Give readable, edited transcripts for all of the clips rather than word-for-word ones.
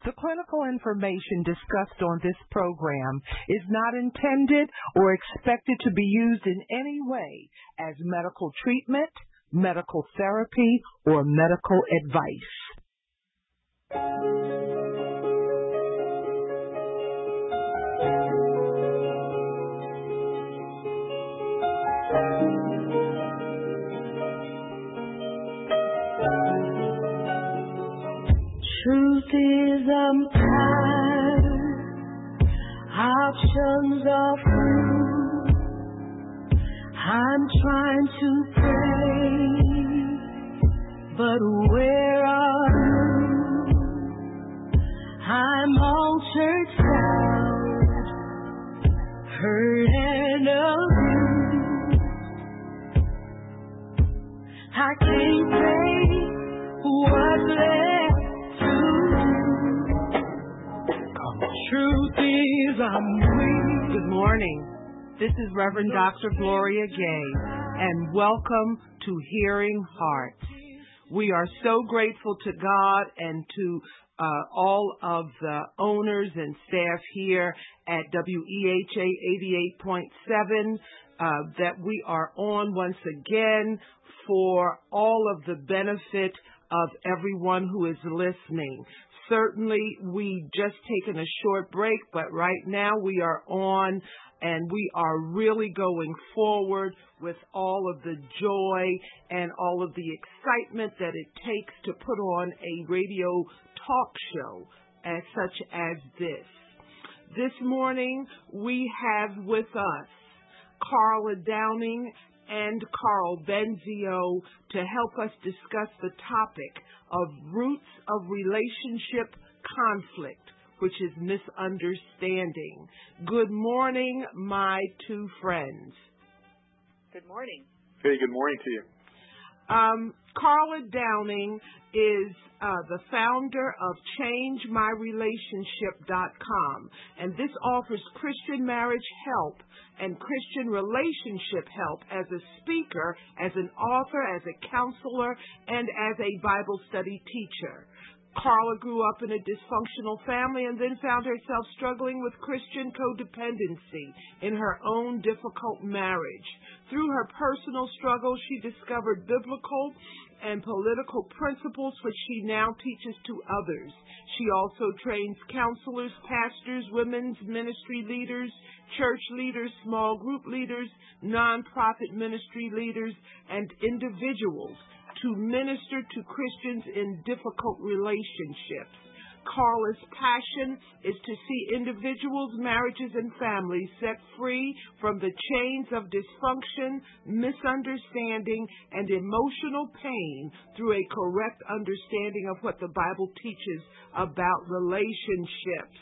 The clinical information discussed on this program is not intended or expected to be used in any way as medical treatment, medical therapy, or medical advice. Truth is I'm tired, options are few. I'm trying to pray, but where are you? I'm altered, proud, hurt and abused. I can't say what's left. Truth is I'm weak. Good morning. This is Reverend Dr. Gloria Gay, and welcome to Hearing Hearts. We are so grateful to God and to all of the owners and staff here at WEHA 88.7 that we are on once again for all of the benefit of everyone who is listening. Certainly, we just taken a short break, but right now we are on and we are really going forward with all of the joy and all of the excitement that it takes to put on a radio talk show as such as this. This morning, we have with us Carla Downing and Carl Benzio to help us discuss the topic of roots of relationship conflict, which is misunderstanding. Good morning, my two friends. Good morning. Hey, good morning to you. Carla Downing is the founder of ChangeMyRelationship.com, and this offers Christian marriage help and Christian relationship help as a speaker, as an author, as a counselor, and as a Bible study teacher. Carla grew up in a dysfunctional family and then found herself struggling with Christian codependency in her own difficult marriage. Through her personal struggles, she discovered biblical and political principles which she now teaches to others. She also trains counselors, pastors, women's ministry leaders, church leaders, small group leaders, nonprofit ministry leaders, and individuals to minister to Christians in difficult relationships. Carla's passion is to see individuals, marriages, and families set free from the chains of dysfunction, misunderstanding, and emotional pain through a correct understanding of what the Bible teaches about relationships.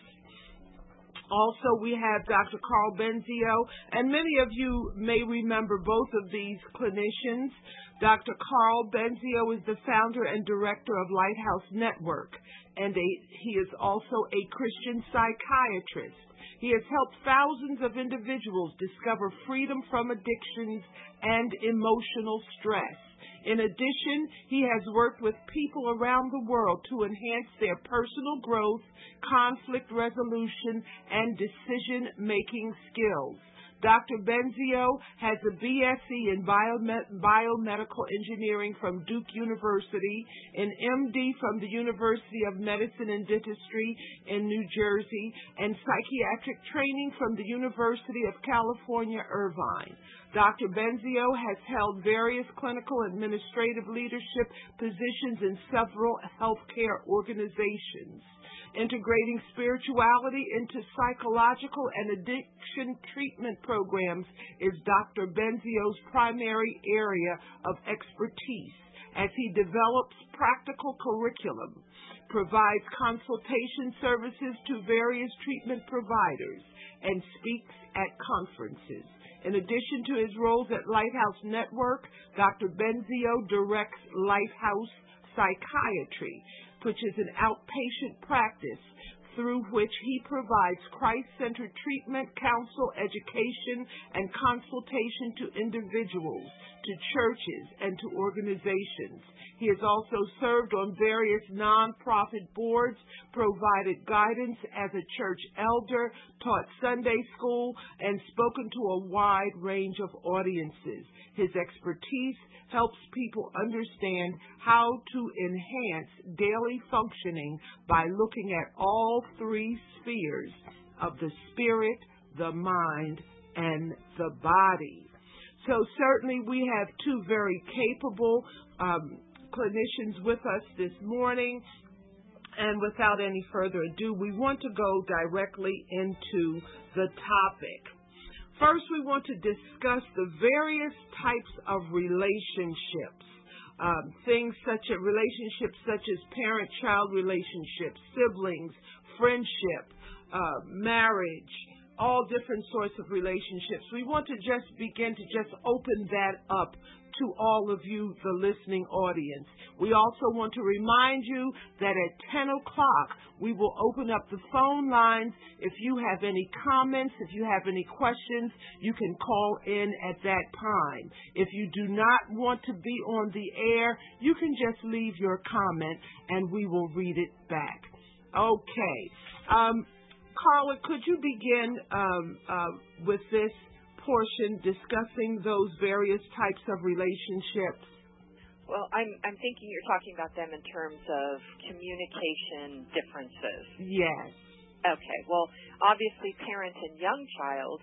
Also, we have Dr. Carl Benzio, and many of you may remember both of these clinicians. Dr. Carl Benzio is the founder and director of Lighthouse Network, and he is also a Christian psychiatrist. He has helped thousands of individuals discover freedom from addictions and emotional stress. In addition, he has worked with people around the world to enhance their personal growth, conflict resolution, and decision-making skills. Dr. Benzio has a BSc in biomedical engineering from Duke University, an MD from the University of Medicine and Dentistry in New Jersey, and psychiatric training from the University of California, Irvine. Dr. Benzio has held various clinical administrative leadership positions in several healthcare organizations. Integrating spirituality into psychological and addiction treatment programs is Dr. Benzio's primary area of expertise as he develops practical curriculum, provides consultation services to various treatment providers, and speaks at conferences. In addition to his roles at Lighthouse Network, Dr. Benzio directs Lighthouse Psychiatry, which is an outpatient practice through which he provides Christ-centered treatment, counsel, education, and consultation to individuals, to churches, and to organizations. He has also served on various nonprofit boards, provided guidance as a church elder, taught Sunday school, and spoken to a wide range of audiences. His expertise helps people understand how to enhance daily functioning by looking at all three spheres of the spirit, the mind, and the body. So certainly we have two very capable clinicians with us this morning. And without any further ado, we want to go directly into the topic. First, we want to discuss the various types of relationships. Things such as relationships such as parent-child relationships, siblings, friendship, marriage, all different sorts of relationships. We want to just begin to just open that up to all of you, the listening audience. We also want to remind you that at 10 o'clock, we will open up the phone lines. If you have any comments, if you have any questions, you can call in at that time. If you do not want to be on the air, you can just leave your comment and we will read it back. Okay. Carla, could you begin with this portion discussing those various types of relationships? Well, I'm thinking you're talking about them in terms of communication differences. Yes. Okay. Well, obviously, parent and young child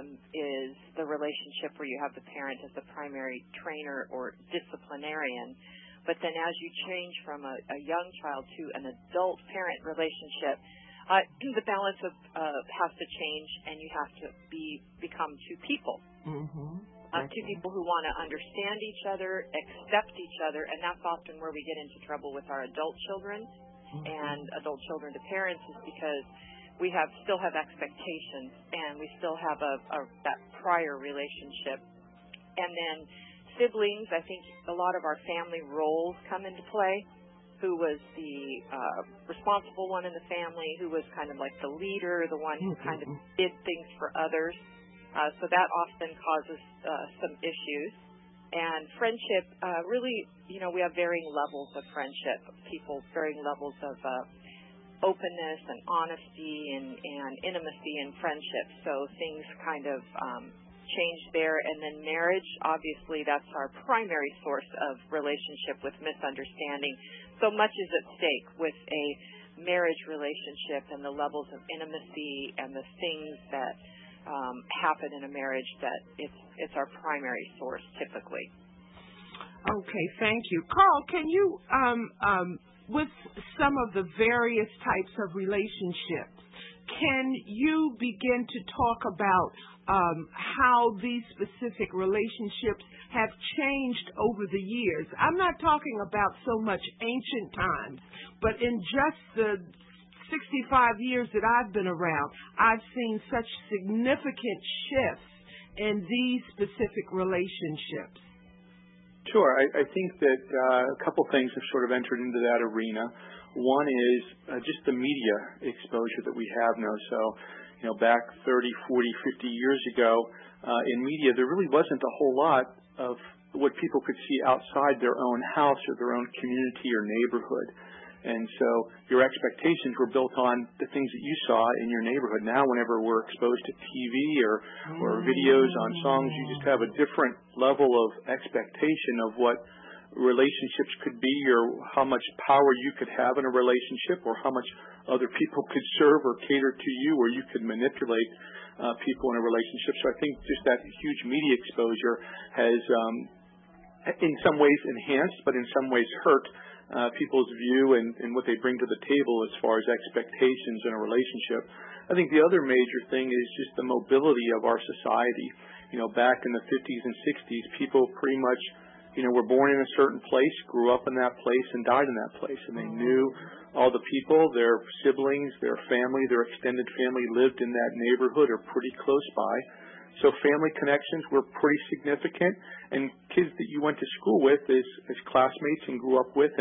is the relationship where you have the parent as the primary trainer or disciplinarian. But then as you change from a young child to an adult-parent relationship, the balance has to change, and you have to become two people. Mm-hmm. Two people who want to understand each other, accept each other, and that's often where we get into trouble with our adult children and adult children to parents, is because we still have expectations, and we still have that prior relationship. And then siblings, I think a lot of our family roles come into play. Who was the responsible one in the family, who was kind of like the leader, the one who kind of did things for others. So that often causes some issues. And friendship, really, we have varying levels of friendship, varying levels of openness and honesty and intimacy in friendship. So things kind of change there. And then marriage, obviously, that's our primary source of relationship with misunderstanding. So much is at stake with a marriage relationship and the levels of intimacy and the things that happen in a marriage, that it's our primary source typically. Okay, thank you. Carl, can you, with some of the various types of relationships, can you begin to talk about how these specific relationships have changed over the years? I'm not talking about so much ancient times, but in just the 65 years that I've been around, I've seen such significant shifts in these specific relationships. Sure. I think that a couple things have sort of entered into that arena. One is just the media exposure that we have now. So, back 30, 40, 50 years ago, in media, there really wasn't a whole lot of what people could see outside their own house or their own community or neighborhood. And so your expectations were built on the things that you saw in your neighborhood. Now, whenever we're exposed to TV or videos on songs, you just have a different level of expectation of what relationships could be, or how much power you could have in a relationship, or how much other people could serve or cater to you, or you could manipulate people in a relationship. So I think just that huge media exposure has in some ways enhanced, but in some ways hurt people's view and what they bring to the table as far as expectations in a relationship. I think the other major thing is just the mobility of our society. Back in the 50s and 60s, people pretty much, were born in a certain place, grew up in that place, and died in that place. And they knew all the people, their siblings, their family, their extended family lived in that neighborhood or pretty close by. So family connections were pretty significant, and kids that you went to school with as classmates and grew up with and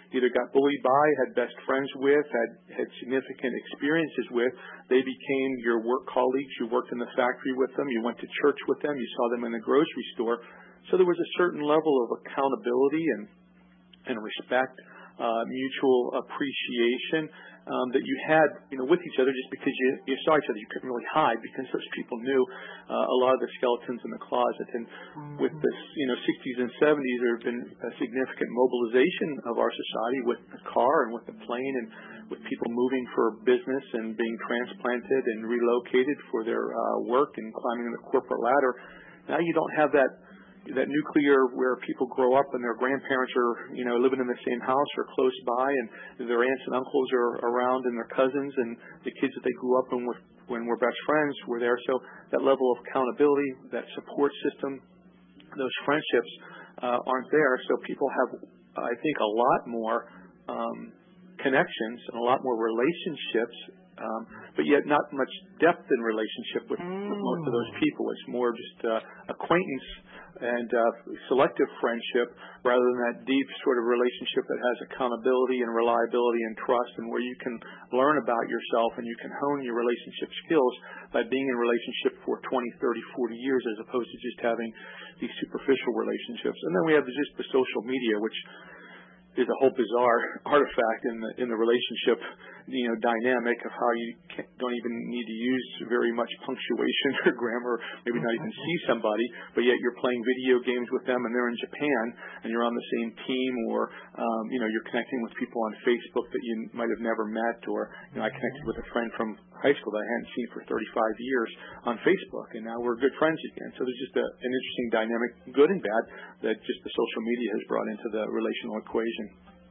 either got bullied by, had best friends with, had significant experiences with. They became your work colleagues. You worked in the factory with them. You went to church with them. You saw them in the grocery store. So there was a certain level of accountability and respect, mutual appreciation that you had, with each other, just because you saw each other. You couldn't really hide because those people knew a lot of the skeletons in the closet. And with the 60s and 70s, there have been a significant mobilization of our society with the car and with the plane and with people moving for business and being transplanted and relocated for their work and climbing the corporate ladder. Now you don't have that nuclear where people grow up and their grandparents are, living in the same house or close by, and their aunts and uncles are around and their cousins and the kids that they grew up in with when we're best friends were there. So that level of accountability, that support system, those friendships aren't there. So people have, I think, a lot more connections and a lot more relationships, but yet not much depth in relationship with most of those people. It's more just acquaintance and selective friendship rather than that deep sort of relationship that has accountability and reliability and trust, and where you can learn about yourself and you can hone your relationship skills by being in a relationship for 20, 30, 40 years as opposed to just having these superficial relationships. And then we have just the social media, which is a whole bizarre artifact in the relationship, dynamic of how you don't even need to use very much punctuation or grammar, maybe not even see somebody, but yet you're playing video games with them and they're in Japan and you're on the same team, or you're connecting with people on Facebook that you might have never met, or I connected with a friend from high school that I hadn't seen for 35 years on Facebook, and now we're good friends again. So there's just an interesting dynamic, good and bad, that just the social media has brought into the relational equation.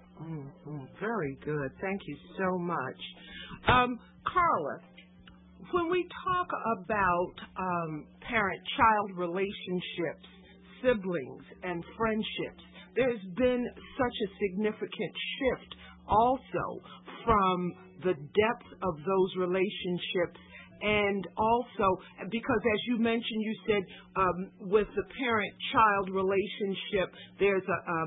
Very good. Thank you so much. Carla, when we talk about parent-child relationships, siblings, and friendships, there's been such a significant shift also from the depth of those relationships, and also because, as you mentioned, you said with the parent-child relationship, there's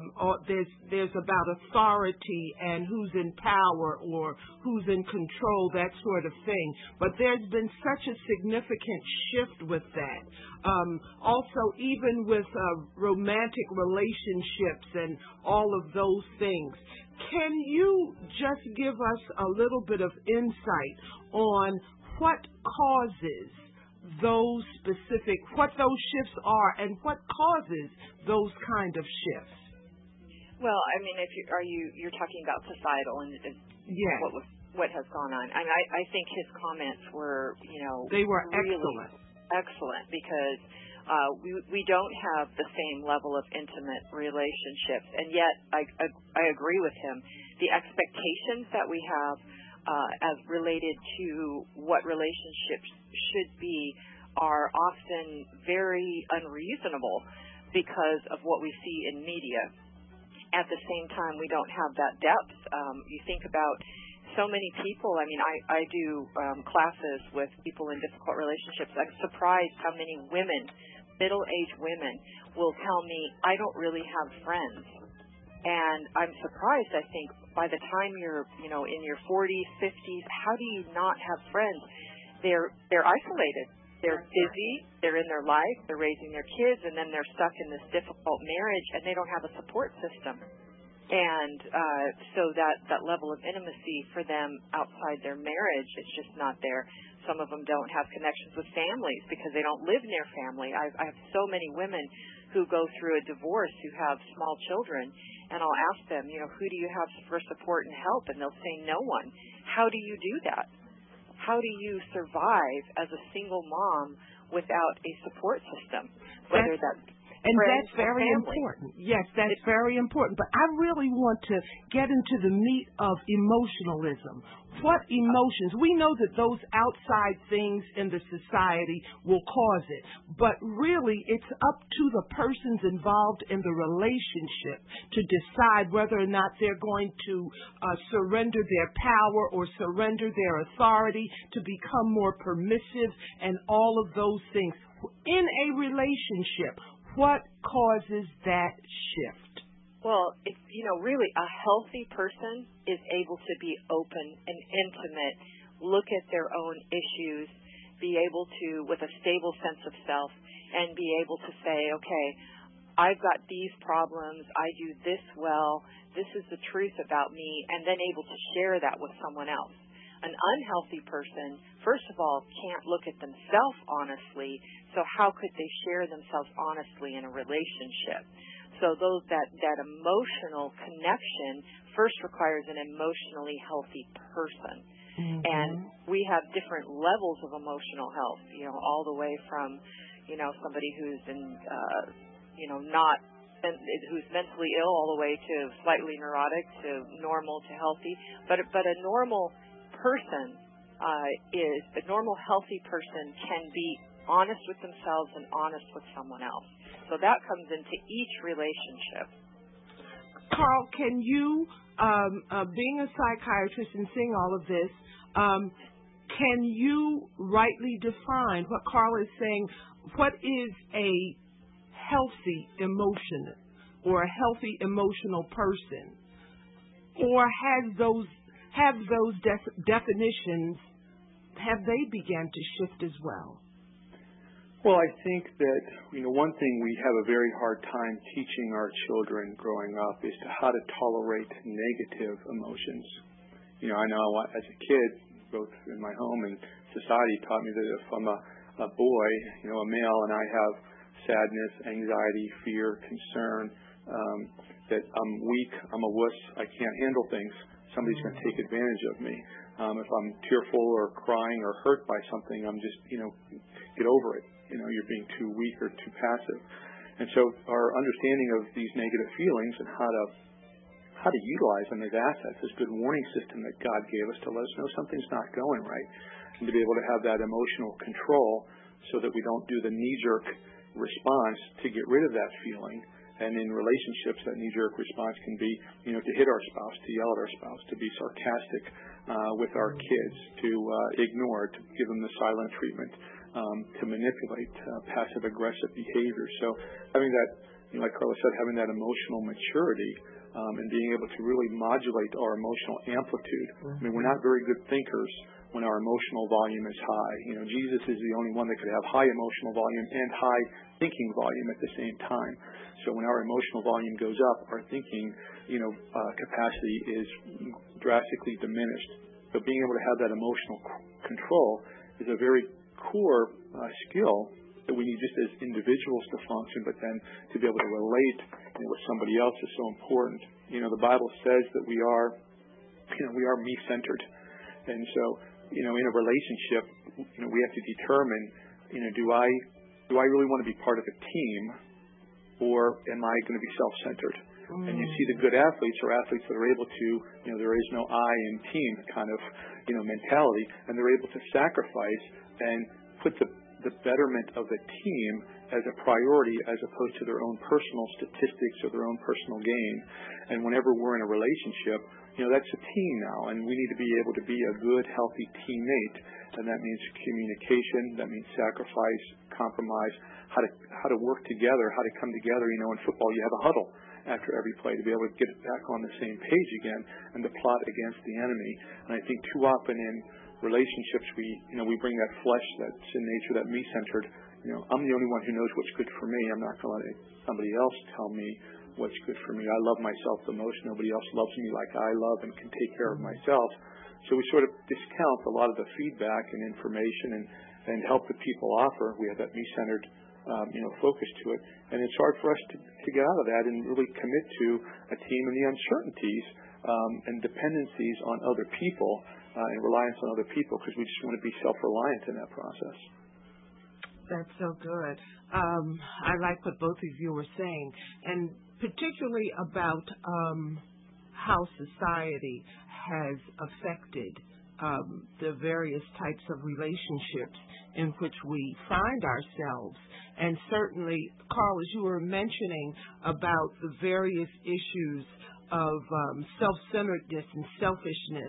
about authority and who's in power or who's in control, that sort of thing. But there's been such a significant shift with that. Also, even with romantic relationships and all of those things. Can you just give us a little bit of insight on what causes those shifts are and what causes those kind of shifts? Well, I mean, you're talking about societal and yes. what has gone on. I think his comments were, they were really excellent because we don't have the same level of intimate relationships, and yet I agree with him. The expectations that we have as related to what relationships should be are often very unreasonable because of what we see in media. At the same time, we don't have that depth. You think about so many people. I mean, I do classes with people in difficult relationships. I'm surprised how many women, middle-aged women, will tell me, I don't really have friends. And I'm surprised, I think, by the time you're, in your 40s, 50s, how do you not have friends? They're isolated. They're busy. They're in their life. They're raising their kids, and then they're stuck in this difficult marriage, and they don't have a support system. And so that level of intimacy for them outside their marriage is just not there. Some of them don't have connections with families because they don't live near family. I have so many women who go through a divorce who have small children, and I'll ask them, who do you have for support and help? And they'll say no one. How do you do that? How do you survive as a single mom without a support system? Whether that's very important. Yes, that's very important. But I really want to get into the meat of emotionalism. What emotions? We know that those outside things in the society will cause it. But really, it's up to the persons involved in the relationship to decide whether or not they're going to surrender their power or surrender their authority to become more permissive and all of those things. In a relationship, what causes that shift? Well, really a healthy person is able to be open and intimate, look at their own issues, be able to, with a stable sense of self, and be able to say, okay, I've got these problems, I do this well, this is the truth about me, and then able to share that with someone else. An unhealthy person, first of all, can't look at themselves honestly, so how could they share themselves honestly in a relationship? So that emotional connection first requires an emotionally healthy person. Mm-hmm. And we have different levels of emotional health, all the way from, somebody who's who's mentally ill all the way to slightly neurotic to normal to healthy. But a normal person a normal healthy person can be honest with themselves and honest with someone else. So that comes into each relationship. Carl, can you, being a psychiatrist and seeing all of this, can you rightly define what Carl is saying? What is a healthy emotion or a healthy emotional person? Or have those definitions, have they began to shift as well? Well, I think that, one thing we have a very hard time teaching our children growing up is how to tolerate negative emotions. I know as a kid, both in my home and society taught me that if I'm a boy, a male, and I have sadness, anxiety, fear, concern, that I'm weak, I'm a wuss, I can't handle things, somebody's going to take advantage of me. If I'm tearful or crying or hurt by something, I'm just, get over it. You're being too weak or too passive. And so our understanding of these negative feelings and how to utilize them as assets, this good warning system that God gave us to let us know something's not going right, and to be able to have that emotional control so that we don't do the knee-jerk response to get rid of that feeling. And in relationships, that knee-jerk response can be, to hit our spouse, to yell at our spouse, to be sarcastic with our kids, to ignore, to give them the silent treatment, to manipulate passive-aggressive behavior. So having that, like Carla said, having that emotional maturity and being able to really modulate our emotional amplitude. I mean, we're not very good thinkers when our emotional volume is high. Jesus is the only one that could have high emotional volume and high thinking volume at the same time. So when our emotional volume goes up, our thinking, capacity is drastically diminished. So being able to have that emotional control is a very core skill that we need just as individuals to function, but then to be able to relate with somebody else is so important. The Bible says that we are me-centered, and so in a relationship, we have to determine, do I really want to be part of a team, or am I going to be self-centered? And you see the good athletes are athletes that are able to, there is no I in team kind of, mentality, and they're able to sacrifice and put the betterment of the team as a priority as opposed to their own personal statistics or their own personal gain. And whenever we're in a relationship, that's a team now, and we need to be able to be a good, healthy teammate. And that means communication, that means sacrifice, compromise, how to work together, how to come together. In football, you have a huddle after every play to be able to get back on the same page again and to plot against the enemy. And I think too often in relationships, we bring that flesh that's in nature, that me-centered. I'm the only one who knows what's good for me. I'm not going to let somebody else tell me what's good for me. I love myself the most. Nobody else loves me like I love and can take care of myself. So we sort of discount a lot of the feedback and information and help that people offer. We have that me-centered focus to it. And it's hard for us to get out of that and really commit to a team and the uncertainties and dependencies on other people and reliance on other people, because we just want to be self-reliant in that process. That's so good. I like what both of you were saying, and particularly about how society has affected the various types of relationships in which we find ourselves. And certainly, Carl, as you were mentioning about the various issues of self-centeredness and selfishness,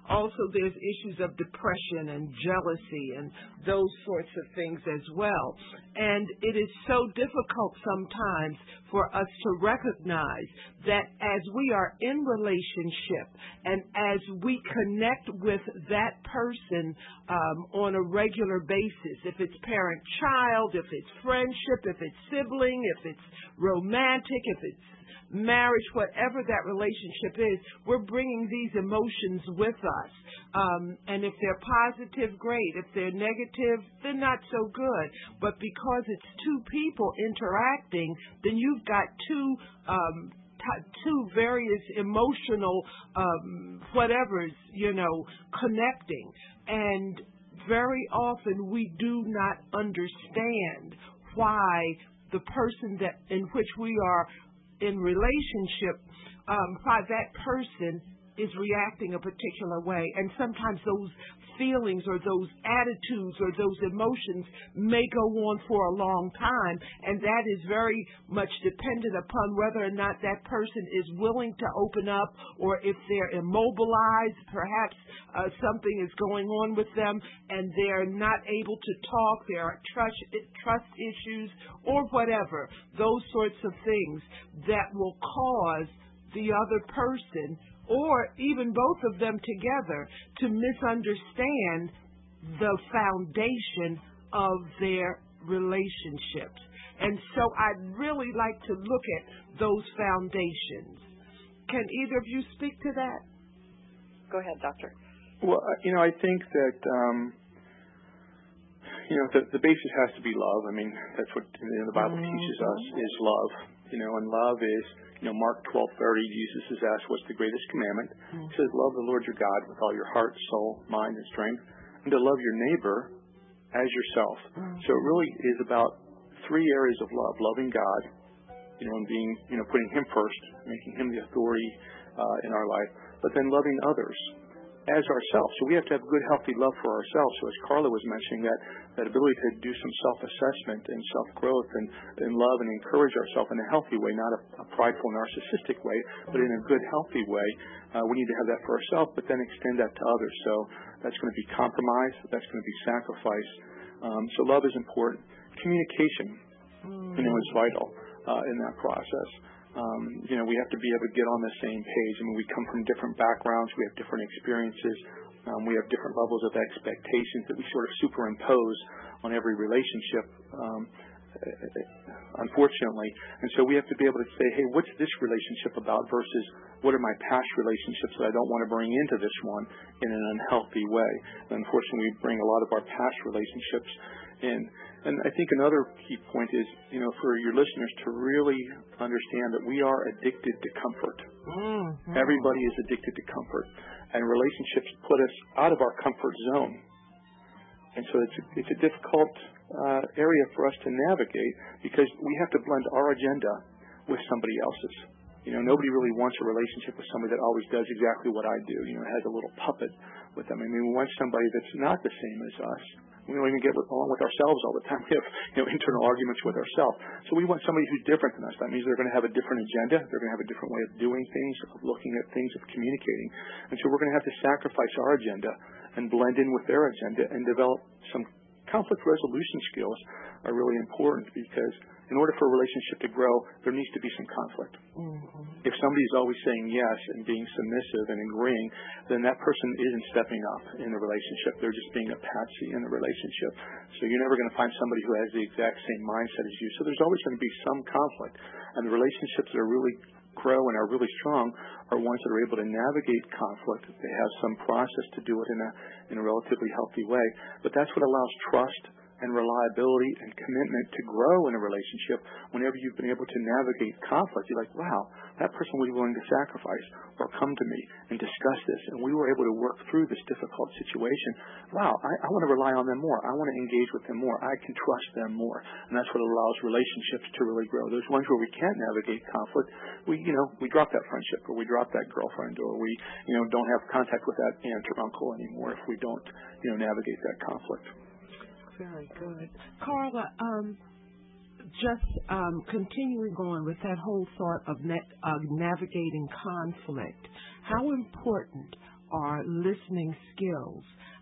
also there's issues of depression and jealousy and those sorts of things as well. And it is so difficult sometimes for us to recognize that as we are in relationship and as we connect with that person on a regular basis, if it's parent-child, if it's friendship, if it's sibling, if it's romantic, if it's marriage, whatever that relationship is, we're bringing these emotions with us. And if they're positive, great. If they're negative, they're not so good. But because it's two people interacting, then you've got two various emotional whatevers, connecting. And very often we do not understand why the person in which we are in relationship, why that person is reacting a particular way. And sometimes those feelings or those attitudes or those emotions may go on for a long time, and that is very much dependent upon whether or not that person is willing to open up, or if they're immobilized, perhaps something is going on with them and they're not able to talk, there are trust issues or whatever, those sorts of things that will cause the other person or even both of them together to misunderstand the foundation of their relationships. And so I'd really like to look at those foundations. Can either of you speak to that? Go ahead, Doctor. Well, I think that, the basis has to be love. I mean, that's what the Bible teaches us is love. And love is, Mark 12:30, Jesus is asked, what's the greatest commandment? He says, love the Lord your God with all your heart, soul, mind, and strength, and to love your neighbor as yourself. So it really is about three areas of love: loving God, and being, putting Him first, making Him the authority in our life, but then loving others as ourselves. So we have to have good, healthy love for ourselves. So as Carla was mentioning, that ability to do some self-assessment and self-growth and love and encourage ourselves in a healthy way, not a prideful, narcissistic way, but in a good, healthy way. We need to have that for ourselves, but then extend that to others. So that's going to be compromise. That's going to be sacrifice. So love is important. Communication, is vital in that process. We have to be able to get on the same page. I mean, we come from different backgrounds. We have different experiences. We have different levels of expectations that we sort of superimpose on every relationship, unfortunately. And so we have to be able to say, hey, what's this relationship about versus what are my past relationships that I don't want to bring into this one in an unhealthy way. And unfortunately, we bring a lot of our past relationships in. And I think another key point is, for your listeners to really understand that we are addicted to comfort. Everybody is addicted to comfort. And relationships put us out of our comfort zone. And so it's a difficult area for us to navigate because we have to blend our agenda with somebody else's. Nobody really wants a relationship with somebody that always does exactly what I do, has a little puppet with them. I mean, we want somebody that's not the same as us. We don't even get along with ourselves all the time. We have, internal arguments with ourselves. So we want somebody who's different than us. That means they're going to have a different agenda. They're going to have a different way of doing things, of looking at things, of communicating. And so we're going to have to sacrifice our agenda and blend in with their agenda and develop some conflict resolution skills are really important because in order for a relationship to grow, there needs to be some conflict. If somebody's always saying yes and being submissive and agreeing, then that person isn't stepping up in the relationship. They're just being a patsy in the relationship. So you're never going to find somebody who has the exact same mindset as you. So there's always going to be some conflict. And the relationships that are really grow and are really strong are ones that are able to navigate conflict. They have some process to do it in a relatively healthy way. But that's what allows trust and reliability and commitment to grow in a relationship. Whenever you've been able to navigate conflict, you're like, wow, that person was willing to sacrifice or come to me and discuss this, and we were able to work through this difficult situation. Wow, I want to rely on them more. I want to engage with them more. I can trust them more, and that's what allows relationships to really grow. Those ones where we can't navigate conflict, we drop that friendship, or we drop that girlfriend, or we don't have contact with that aunt or uncle anymore if we don't navigate that conflict. Very good. Carla, just continuing on with that whole thought of navigating conflict, how important are listening skills,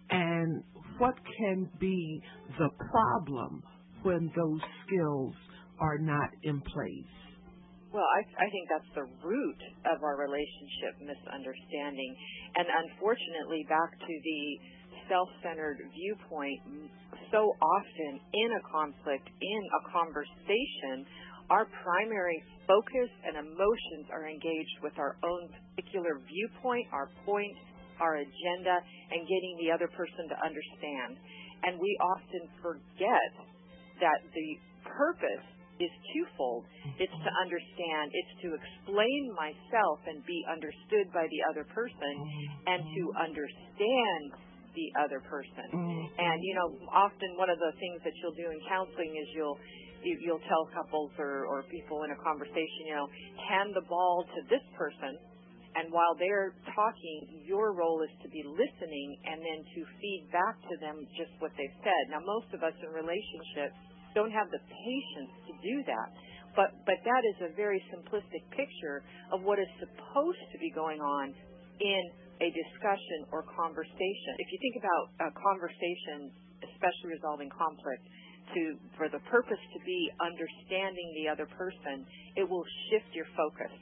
and what can be the problem when those skills are not in place? Well, I think that's the root of our relationship misunderstanding. And unfortunately, back to the self-centered viewpoint, so often in a conflict, in a conversation, our primary focus and emotions are engaged with our own particular viewpoint, our point, our agenda, and getting the other person to understand. And we often forget that the purpose is twofold. It's to understand, it's to explain myself and be understood by the other person, and to understand the other person. And, often one of the things that you'll do in counseling is you'll tell couples or people in a conversation, hand the ball to this person, and while they're talking, your role is to be listening and then to feed back to them just what they've said. Now, most of us in relationships don't have the patience to do that, but that is a very simplistic picture of what is supposed to be going on in a discussion or conversation. If you think about a conversation, especially resolving conflict, for the purpose to be understanding the other person, it will shift your focus.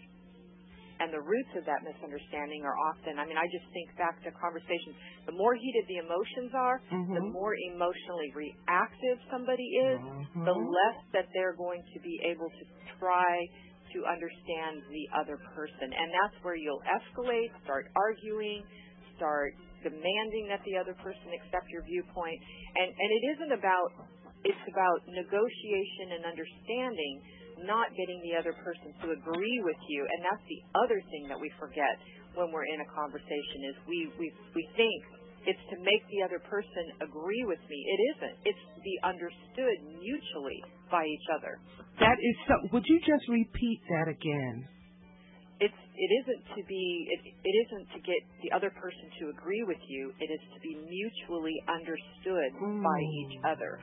And the roots of that misunderstanding are often, I just think back to conversations, the more heated the emotions are, the more emotionally reactive somebody is, the less that they're going to be able to try to understand the other person. And that's where you'll escalate, start arguing, start demanding that the other person accept your viewpoint. And it isn't about, it's about negotiation and understanding, not getting the other person to agree with you. And that's the other thing that we forget when we're in a conversation is we think it's to make the other person agree with me. It isn't. It's to be understood mutually by each other. That is so. Would you just repeat that again? It isn't to get the other person to agree with you. It is to be mutually understood by each other.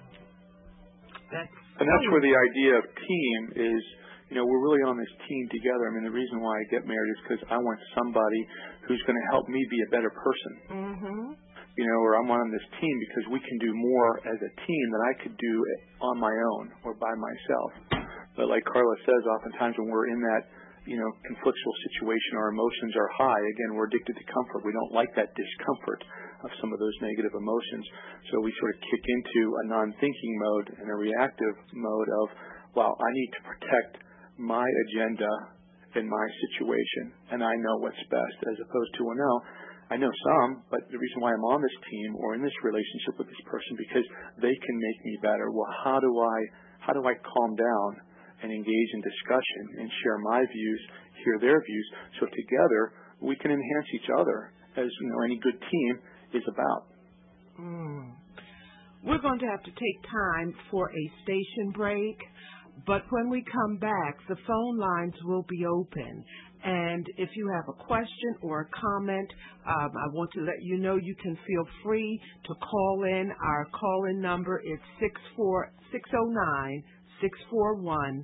And that's where the idea of team is, we're really on this team together. The reason why I get married is because I want somebody who's going to help me be a better person. Or I'm on this team because we can do more as a team than I could do on my own or by myself. But like Carla says, oftentimes when we're in that, conflictual situation, our emotions are high. Again, we're addicted to comfort. We don't like that discomfort of some of those negative emotions. So we sort of kick into a non-thinking mode and a reactive mode of, I need to protect my agenda in my situation, and I know what's best, as opposed to, no, I know some, but the reason why I'm on this team or in this relationship with this person because they can make me better. Well, how do I calm down and engage in discussion and share my views, hear their views, so together we can enhance each other, as any good team is about. We're going to have to take time for a station break, but when we come back, the phone lines will be open. And if you have a question or a comment, I want to let you know you can feel free to call in. Our call-in number is 609-641-8870.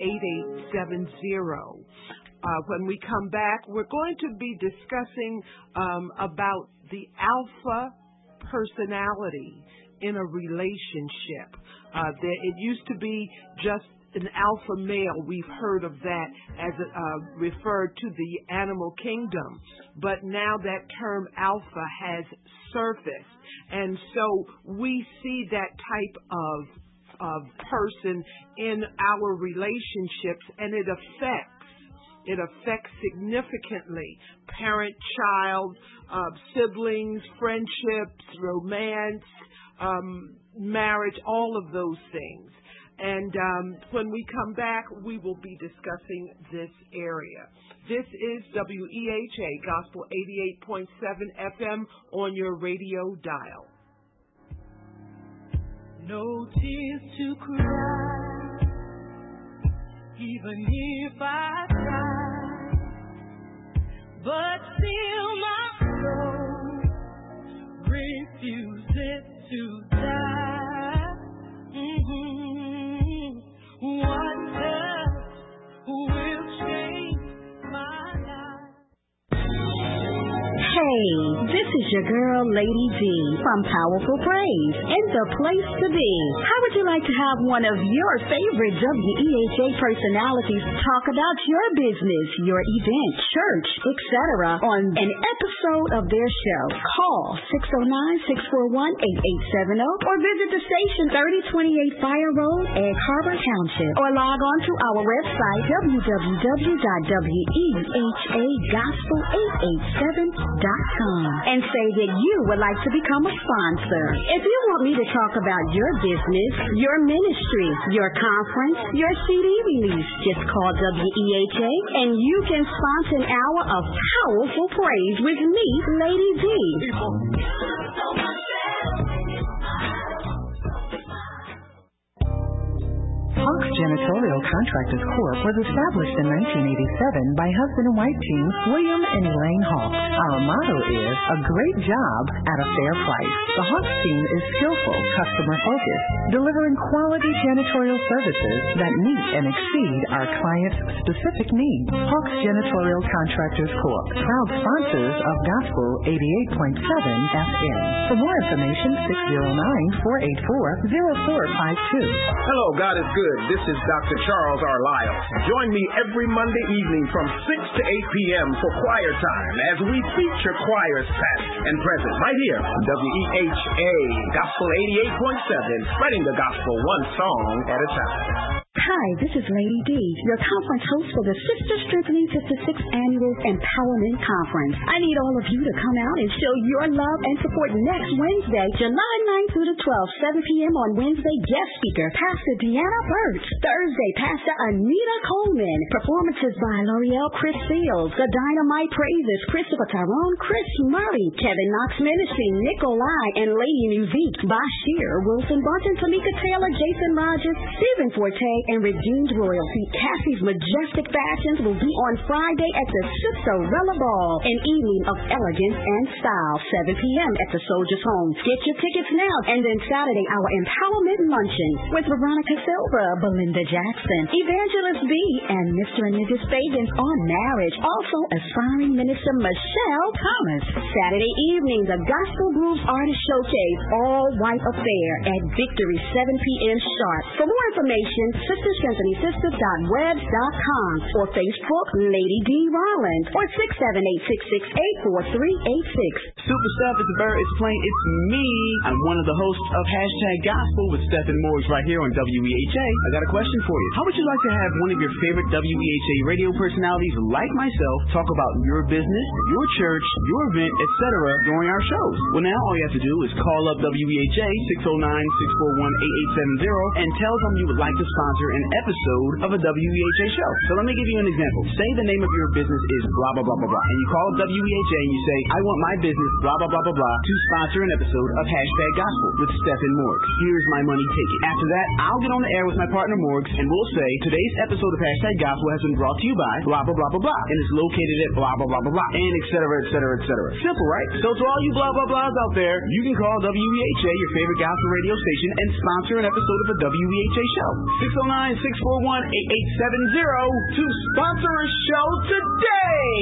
When we come back, we're going to be discussing about the alpha personality in a relationship. It used to be just an alpha male. We've heard of that as referred to the animal kingdom. But now that term alpha has surfaced. And so we see that type of person in our relationships, and it affects significantly parent-child, siblings, friendships, romance, marriage, all of those things. And when we come back, we will be discussing this area. This is WEHA Gospel 88.7 FM on your radio dial. No tears to cry, even if I try, but still my soul refuses to die. One touch will change my life. Hey, is your girl, Lady D, from Powerful Praise, and the place to be. How would you like to have one of your favorite WEHA personalities talk about your business, your event, church, etc. on an episode of their show? Call 609-641-8870 or visit the station 3028 Fire Road, Egg Harbor Township, or log on to our website www.wehagospel887.com and say that you would like to become a sponsor. If you want me to talk about your business, your ministry, your conference, your CD release, just call WEHA and you can sponsor an hour of powerful praise with me, Lady D. Hawks Janitorial Contractors Corp. was established in 1987 by husband and wife team William and Elaine Hawks. Our motto is a great job at a fair price. The Hawks team is skillful, customer-focused, delivering quality janitorial services that meet and exceed our clients' specific needs. Hawks Janitorial Contractors Corp., proud sponsors of Gospel 88.7 FM. For more information, 609-484-0452. Hello, God is good. This is Dr. Charles R. Lyles. Join me every Monday evening from 6 to 8 p.m. for choir time as we feature choirs past and present right here on WEHA Gospel 88.7, spreading the gospel one song at a time. Hi, this is Lady D, your conference host for the Sister Strengthening 56th Annual Empowerment Conference. I need all of you to come out and show your love and support next Wednesday, July 9th through the 12th, 7 p.m. on Wednesday, guest speaker, Pastor Deanna Birch. Thursday, Pastor Anita Coleman. Performances by L'Oreal Chris Fields, The Dynamite Praises, Christopher Tyrone, Chris Murray, Kevin Knox Ministry, Nikolai, and Lady Musique, Bashir, Wilson Bunton, Tamika Taylor, Jason Rogers, Stephen Forte, and Redeemed Royalty. Cassie's Majestic Fashions will be on Friday at the Cinderella Ball, an evening of elegance and style, 7 p.m. at the Soldiers Home. Get your tickets now. And then Saturday, our Empowerment Luncheon with Veronica Silva, Belinda Jackson, Evangelist B, and Mr. and Mrs. Fagans on marriage. Also, aspiring minister Michelle Thomas. Saturday evening, the Gospel Grooves Artist Showcase, all white affair at Victory, 7 p.m. sharp. For more information, SisterStrengtheningSisters.webs.com or Facebook, Lady D. Rollins, or 678-668-4386. Super Stuff, it's a bird, it's plain, it's me. I'm one of the hosts of Hashtag Gospel with Stephen Morris right here on WEHA. I got a question for you. How would you like to have one of your favorite WEHA radio personalities like myself talk about your business, your church, your event, etc. during our shows? Well, now all you have to do is call up WEHA 609-641-8870 and tell them you would like to sponsor an episode of a WEHA show. So let me give you an example. Say the name of your business is blah, blah, blah, blah, blah. And you call up WEHA and you say, I want my business, blah, blah, blah, blah, blah, to sponsor an episode of Hashtag Gospel with Stephen Morgs. Here's my money, take it. After that, I'll get on the air with my partner Morgs and we'll say, today's episode of Hashtag Gospel has been brought to you by blah, blah, blah, blah, blah. And it's located at blah, blah, blah, blah, blah. And et cetera, et cetera, et cetera. Simple, right? So to all you blah, blah, blahs out there, you can call WEHA, your favorite gospel radio station, and sponsor an episode of a WEHA show. 609-641-8870 to sponsor a show today.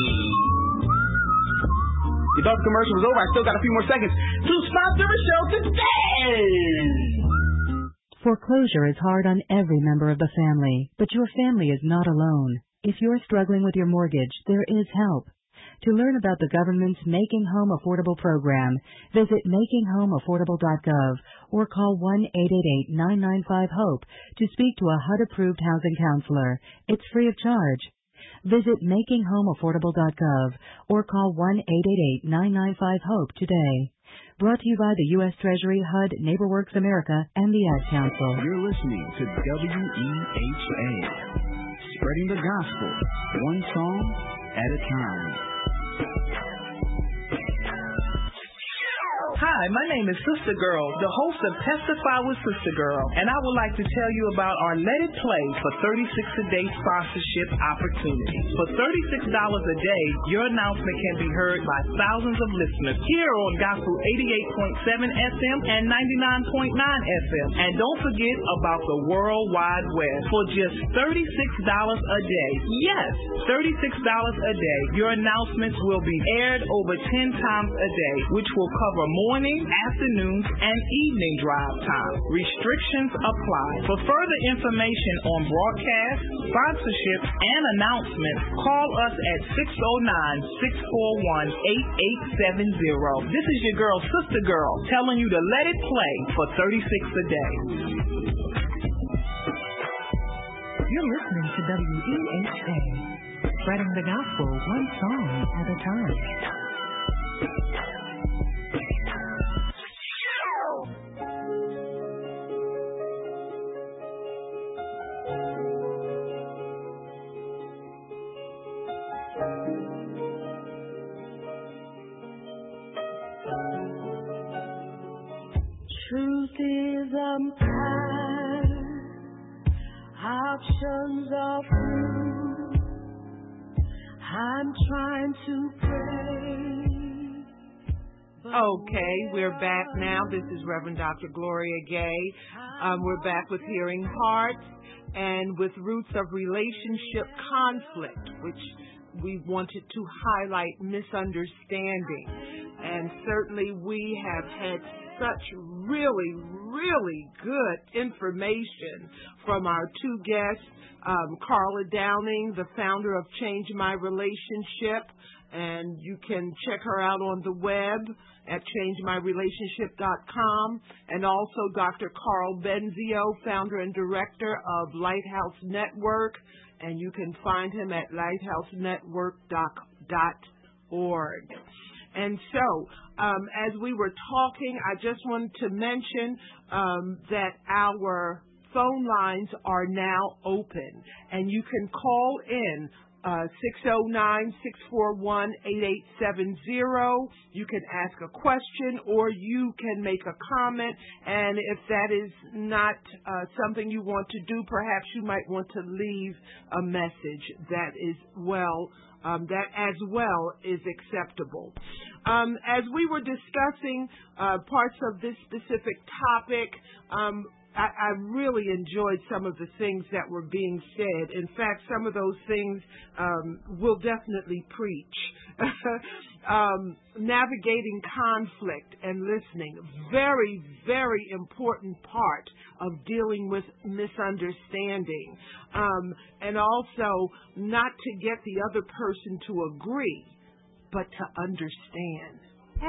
You thought the commercial was over? I still got a few more seconds to sponsor a show today. Foreclosure is hard on every member of the family, but your family is not alone. If you're struggling with your mortgage, there is help. To learn about the government's Making Home Affordable program, visit makinghomeaffordable.gov or call 1-888-995-HOPE to speak to a HUD-approved housing counselor. It's free of charge. Visit makinghomeaffordable.gov or call 1-888-995-HOPE today. Brought to you by the U.S. Treasury, HUD, NeighborWorks America, and the Ad Council. You're listening to WEHA, spreading the gospel, one song at a time. Hi, my name is Sister Girl, the host of Testify with Sister Girl, and I would like to tell you about our Let It Play for 36 a day sponsorship opportunity. For $36 a day, your announcement can be heard by thousands of listeners here on Gospel 88.7 FM and 99.9 FM. And don't forget about the World Wide Web. For just $36 a day, yes, $36 a day, your announcements will be aired over 10 times a day, which will cover morning, afternoons, and evening drive time. Restrictions apply. For further information on broadcast, sponsorship, and announcements, call us at 609-641-8870. This is your girl, Sister Girl, telling you to let it play for $36 a day. You're listening to WEHA, spreading the gospel one song at a time. Truth is umpire, options are few. I'm trying to pray. Okay, we're back now. This is Reverend Dr. Gloria Gay. We're back with Hearing Hearts and with Roots of Relationship Conflict, which we wanted to highlight misunderstanding. And certainly we have had such really, really good information from our two guests, Carla Downing, the founder of Change My Relationship, and you can check her out on the web at changemyrelationship.com, and also Dr. Carl Benzio, founder and director of Lighthouse Network, and you can find him at lighthousenetwork.org. And so, as we were talking, I just wanted to mention that our phone lines are now open, and you can call in 609-641-8870. You can ask a question or you can make a comment, and if that is not something you want to do, perhaps you might want to leave a message that as well is acceptable. As we were discussing parts of this specific topic, I really enjoyed some of the things that were being said. In fact, some of those things will definitely preach. Navigating conflict and listening, very, very important part of dealing with misunderstanding. And also not to get the other person to agree, but to understand.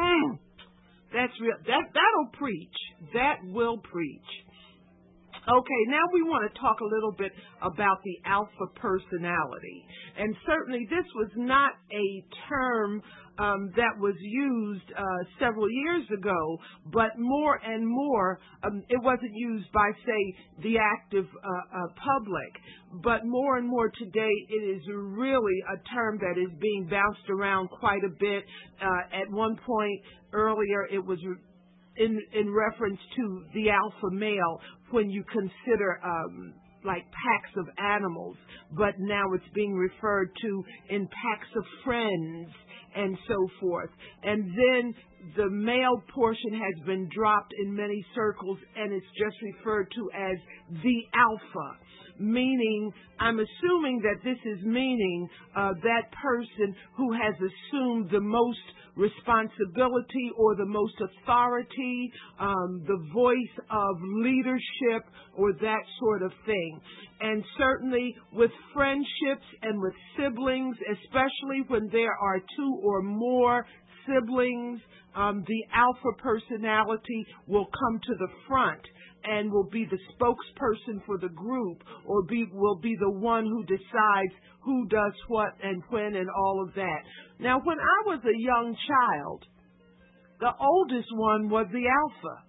That's real. That'll preach. That will preach. Okay, now we want to talk a little bit about the alpha personality. And certainly this was not a term that was used several years ago, but more and more, it wasn't used by, say, the active public, but more and more today it is really a term that is being bounced around quite a bit. At one point earlier, it was in reference to the alpha male when you consider like packs of animals, but now it's being referred to in packs of friends and so forth. And then the male portion has been dropped in many circles and it's just referred to as the alpha, meaning, I'm assuming that this is meaning that person who has assumed the most responsibility or the most authority, the voice of leadership or that sort of thing. And certainly with friendships and with siblings, especially when there are two or more siblings, the alpha personality will come to the front and will be the spokesperson for the group, or will be the one who decides who does what and when and all of that. Now, when I was a young child, the oldest one was the alpha.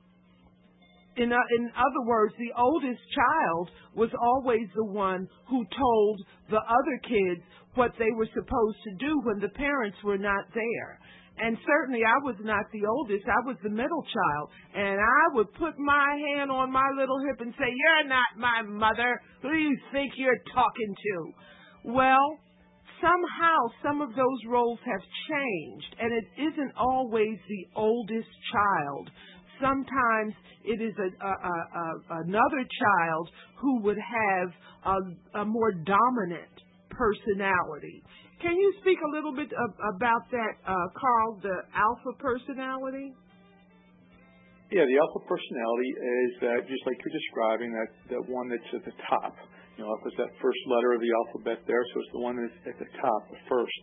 In other words, the oldest child was always the one who told the other kids what they were supposed to do when the parents were not there. And certainly I was not the oldest. I was the middle child. And I would put my hand on my little hip and say, "You're not my mother. Who do you think you're talking to?" Well, somehow some of those roles have changed, and it isn't always the oldest child. Sometimes it is another child who would have a more dominant personality. Can you speak a little bit about that, Carl, the alpha personality? Yeah, the alpha personality is that, just like you're describing, that one that's at the top. Alpha is that first letter of the alphabet there, so it's the one that's at the top, the first,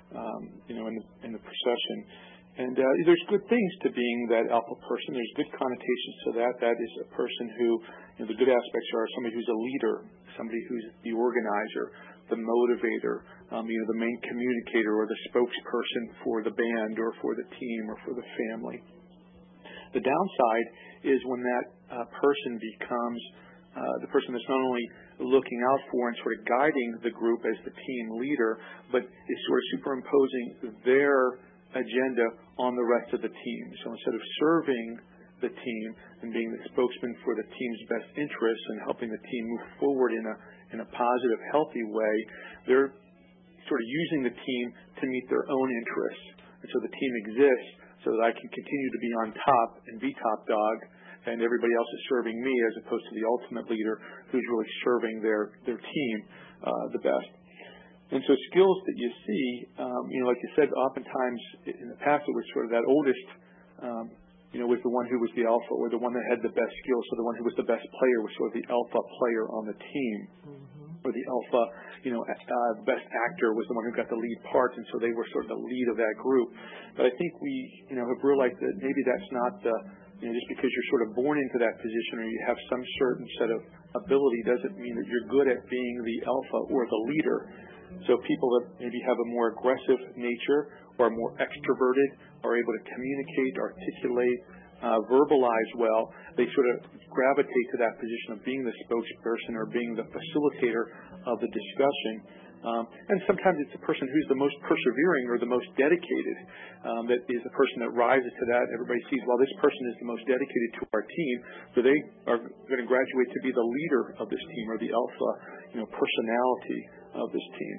in the procession. And there's good things to being that alpha person. There's good connotations to that. That is a person who, the good aspects are somebody who's a leader, somebody who's the organizer, the motivator, the main communicator or the spokesperson for the band or for the team or for the family. The downside is when that person becomes the person that's not only looking out for and sort of guiding the group as the team leader, but is sort of superimposing their agenda on the rest of the team. So instead of serving the team and being the spokesman for the team's best interests and helping the team move forward in a positive, healthy way, they're sort of using the team to meet their own interests. And so the team exists so that I can continue to be on top and be top dog, and everybody else is serving me as opposed to the ultimate leader who's really serving their team the best. And so skills that you see, like you said, oftentimes in the past it was sort of that oldest, was the one who was the alpha or the one that had the best skills. So the one who was the best player was sort of the alpha player on the team. Or the alpha, the best actor was the one who got the lead part, and so they were sort of the lead of that group. But I think we, have realized that maybe that's not just because you're sort of born into that position or you have some certain set of ability doesn't mean that you're good at being the alpha or the leader. So people that maybe have a more aggressive nature or are more extroverted are able to communicate, articulate, verbalize well. They sort of gravitate to that position of being the spokesperson or being the facilitator of the discussion. And sometimes it's the person who's the most persevering or the most dedicated that is the person that rises to that. Everybody sees, well, this person is the most dedicated to our team, so they are going to graduate to be the leader of this team or the alpha, personality of this team.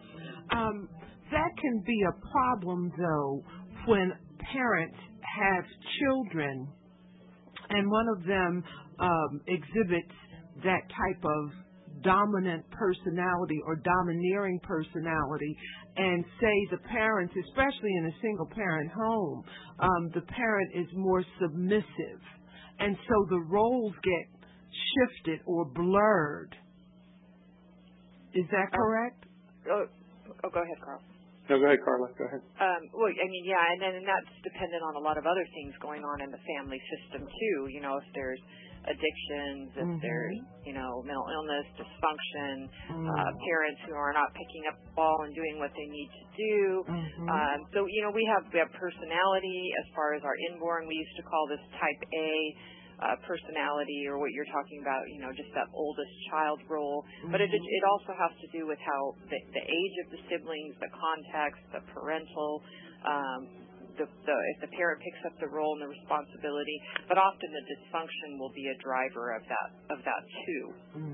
That can be a problem, though, when parents have children and one of them exhibits that type of dominant personality or domineering personality, and say the parents, especially in a single parent home, the parent is more submissive, and so the roles get shifted or blurred. Is that correct? Go ahead, Carl. No, go ahead, Carla. Go ahead. And then that's dependent on a lot of other things going on in the family system too. If there's addictions, if there's mental illness, dysfunction, parents who are not picking up the ball and doing what they need to do. So we have personality as far as our inborn. We used to call this type A personality, or what you're talking about, just that oldest child role. But it also has to do with how the age of the siblings, the context, the parental, if the parent picks up the role and the responsibility. But often the dysfunction will be a driver of that too.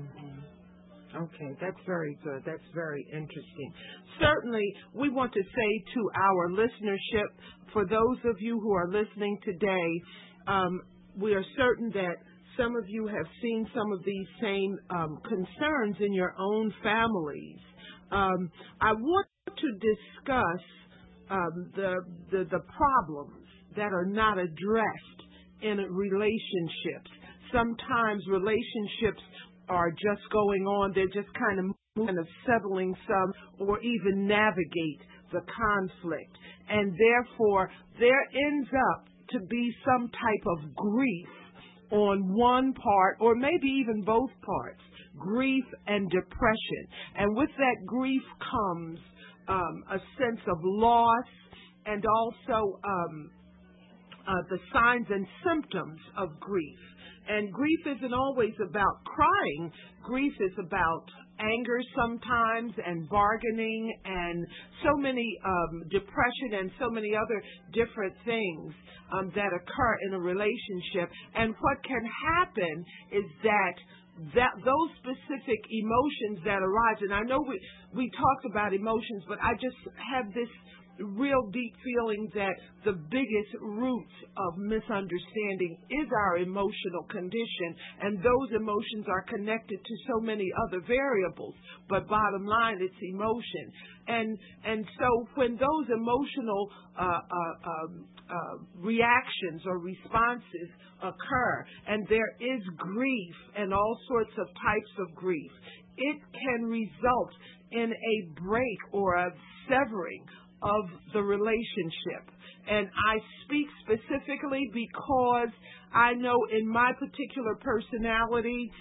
Okay, that's very good. That's very interesting. Certainly, we want to say to our listenership, for those of you who are listening today, we are certain that some of you have seen some of these same concerns in your own families. I want to discuss the problems that are not addressed in relationships. Sometimes relationships are just going on, they're just kind of moving and settling some, or even navigate the conflict. And therefore, there ends up to be some type of grief on one part, or maybe even both parts, grief and depression. And with that grief comes a sense of loss and also the signs and symptoms of grief. And grief isn't always about crying. Grief is about anger sometimes, and bargaining, and so many depression, and so many other different things that occur in a relationship. And what can happen is that those specific emotions that arise, and I know we talked about emotions, but I just have this real deep feeling that the biggest roots of misunderstanding is our emotional condition, and those emotions are connected to so many other variables, but bottom line, it's emotion. And so when those emotional reactions or responses occur, and there is grief and all sorts of types of grief, it can result in a break or a severing of the relationship. And I speak specifically because I know in my particular personality,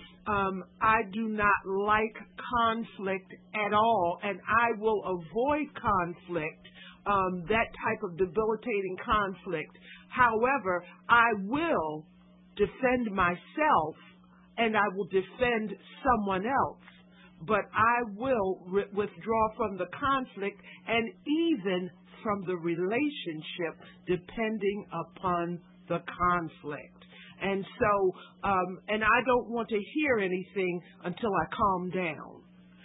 I do not like conflict at all, and I will avoid conflict, that type of debilitating conflict. However, I will defend myself, and I will defend someone else. But I will withdraw from the conflict and even from the relationship depending upon the conflict. And so, and I don't want to hear anything until I calm down.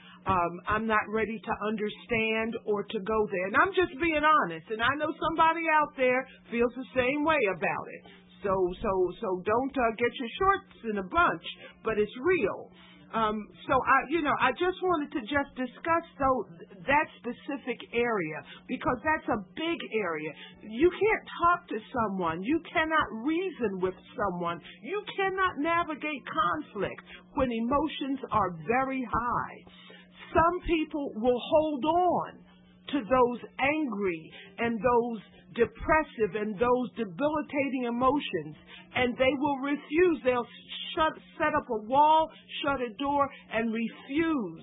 I'm not ready to understand or to go there. And I'm just being honest. And I know somebody out there feels the same way about it. So don't get your shorts in a bunch, but it's real. So I just wanted to just discuss that specific area, because that's a big area. You can't talk to someone. You cannot reason with someone. You cannot navigate conflict when emotions are very high. Some people will hold on to those angry and those depressive and those debilitating emotions, and they will refuse. They'll set up a wall, shut a door, and refuse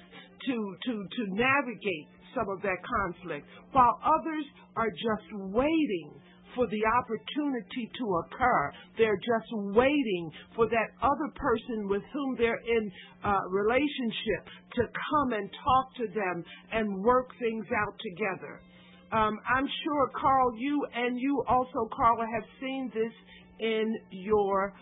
to navigate some of that conflict, while others are just waiting for the opportunity to occur. They're just waiting for that other person with whom they're in relationship to come and talk to them and work things out together. I'm sure, Carl, you also, Carla, have seen this in your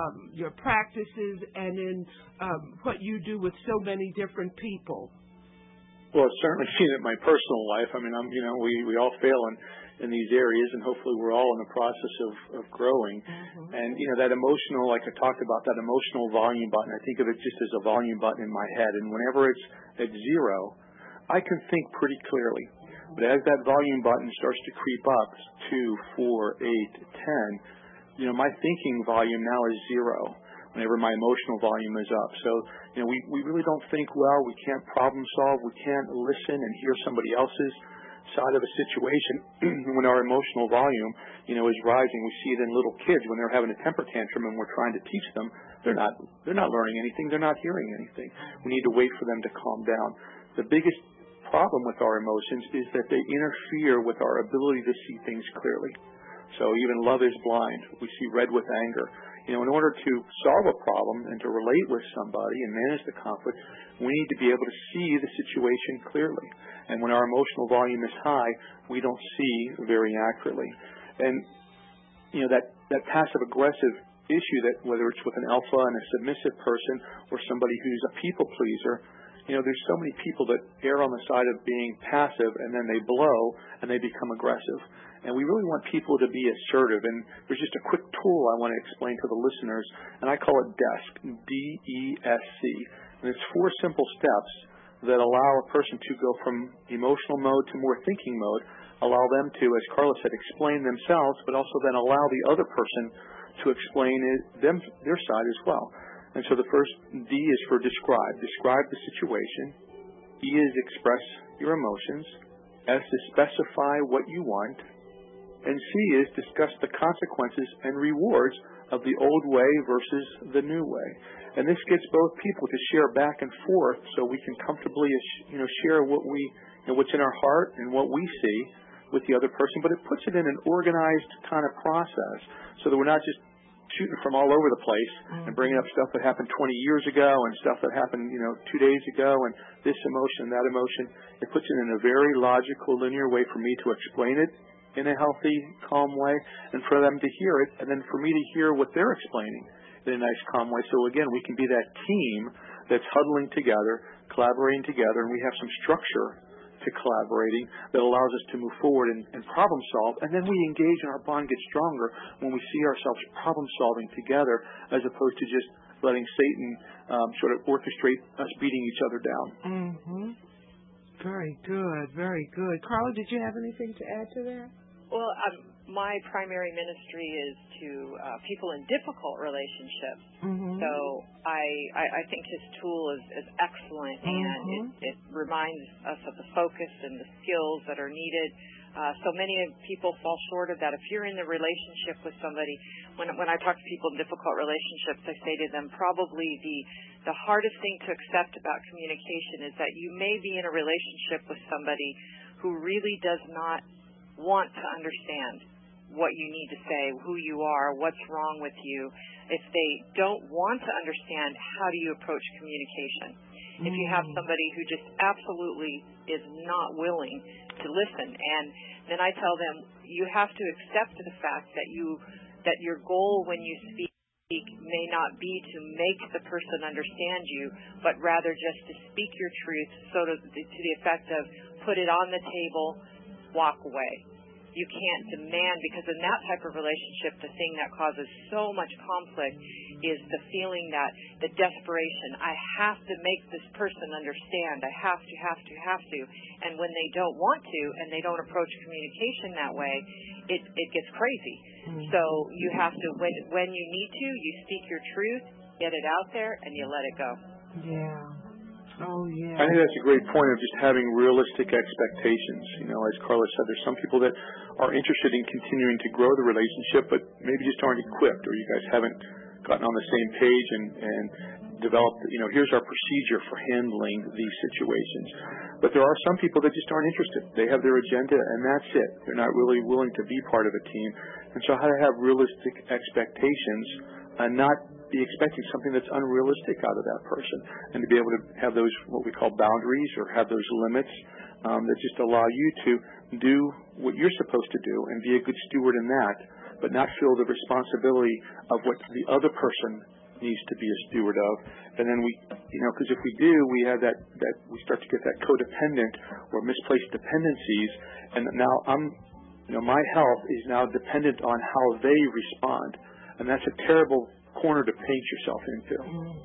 practices and in what you do with so many different people. Well, I've certainly seen it in my personal life. I mean, we all fail in these areas, and hopefully we're all in the process of growing. Mm-hmm. And, that emotional, like I talked about, that emotional volume button, I think of it just as a volume button in my head. And whenever it's at zero, I can think pretty clearly. But as that volume button starts to creep up, 2, 4, 8, 10, my thinking volume now is zero whenever my emotional volume is up. So, we really don't think well. We can't problem solve. We can't listen and hear somebody else's side of a situation when our emotional volume, is rising. We see it in little kids when they're having a temper tantrum and we're trying to teach them. They're not learning anything. They're not hearing anything. We need to wait for them to calm down. The biggest problem with our emotions is that they interfere with our ability to see things clearly. So even love is blind. We see red with anger. In order to solve a problem and to relate with somebody and manage the conflict, we need to be able to see the situation clearly. And when our emotional volume is high, we don't see very accurately. And, that passive-aggressive issue, that whether it's with an alpha and a submissive person or somebody who's a people pleaser, there's so many people that err on the side of being passive, and then they blow and they become aggressive. And we really want people to be assertive. And there's just a quick tool I want to explain to the listeners, and I call it DESC, D-E-S-C. And it's 4 simple steps that allow a person to go from emotional mode to more thinking mode, allow them to, as Carla said, explain themselves, but also then allow the other person to explain their side as well. And so the first D is for describe. Describe the situation. E is express your emotions. S is specify what you want. And C is discuss the consequences and rewards of the old way versus the new way. And this gets both people to share back and forth so we can comfortably, share what what's in our heart and what we see with the other person, but it puts it in an organized kind of process so that we're not just shooting from all over the place and bringing up stuff that happened 20 years ago and stuff that happened, 2 days ago, and this emotion, that emotion. It puts it in a very logical, linear way for me to explain it in a healthy, calm way, and for them to hear it, and then for me to hear what they're explaining in a nice, calm way. So again, we can be that team that's huddling together, collaborating together, and we have some structure to collaborating that allows us to move forward and problem solve, and then we engage and our bond gets stronger when we see ourselves problem solving together as opposed to just letting Satan sort of orchestrate us beating each other down. Mm-hmm. Very good, very good. Carla, did you have anything to add to that? Well, my primary ministry is to people in difficult relationships. Mm-hmm. So I think his tool is excellent, and it reminds us of the focus and the skills that are needed. So many people fall short of that. If you're in the relationship with somebody, when I talk to people in difficult relationships, I say to them, probably the hardest thing to accept about communication is that you may be in a relationship with somebody who really does not want to understand what you need to say, who you are, what's wrong with you. If they don't want to understand, how do you approach communication? If you have somebody who just absolutely is not willing to listen, and then I tell them, you have to accept the fact that your goal when you speak may not be to make the person understand you, but rather just to speak your truth, so to the effect of put it on the table, walk away. You can't demand, because in that type of relationship, the thing that causes so much conflict is the feeling that the desperation, I have to make this person understand, I have to. And when they don't want to and they don't approach communication that way, it gets crazy. Mm-hmm. So you have to, when you need to, you speak your truth, get it out there, and you let it go. Yeah. Oh, yeah. I think that's a great point of just having realistic expectations. As Carla said, there's some people that are interested in continuing to grow the relationship, but maybe just aren't equipped, or you guys haven't gotten on the same page and developed, here's our procedure for handling these situations. But there are some people that just aren't interested. They have their agenda, and that's it. They're not really willing to be part of a team. And so how to have realistic expectations and not be expecting something that's unrealistic out of that person, and to be able to have those, what we call boundaries, or have those limits that just allow you to do what you're supposed to do and be a good steward in that, but not feel the responsibility of what the other person needs to be a steward of. And then because if we do, we have that we start to get that codependent or misplaced dependencies, and now my health is now dependent on how they respond, and that's a terrible corner to paint yourself into.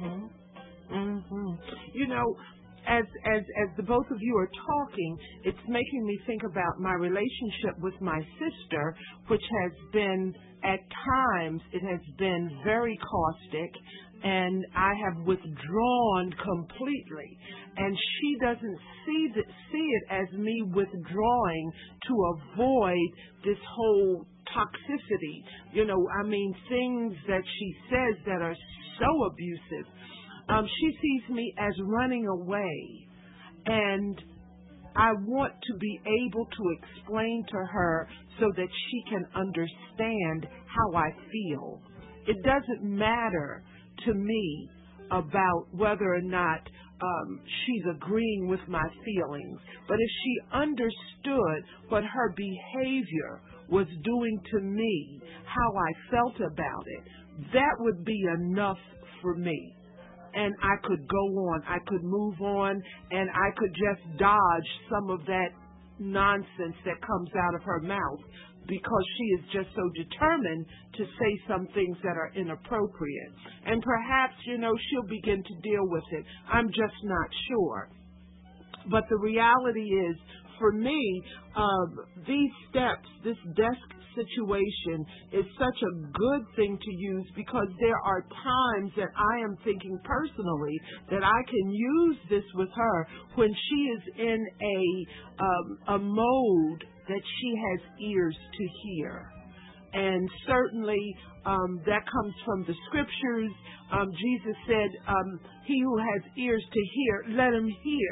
As the both of you are talking, it's making me think about my relationship with my sister, which has been, at times, it has been very caustic, and I have withdrawn completely. And she doesn't see it as me withdrawing to avoid this whole toxicity. Things that she says that are so abusive. She sees me as running away, and I want to be able to explain to her so that she can understand how I feel. It doesn't matter to me about whether or not she's agreeing with my feelings, but if she understood what her behavior was doing to me, how I felt about it, that would be enough for me. And I could go on, I could move on, and I could just dodge some of that nonsense that comes out of her mouth, because she is just so determined to say some things that are inappropriate. And perhaps, she'll begin to deal with it. I'm just not sure. But the reality is, for me, these steps, this desk situation is such a good thing to use, because there are times that I am thinking personally that I can use this with her when she is in a mode that she has ears to hear. And certainly that comes from the scriptures. Jesus said, he who has ears to hear, let him hear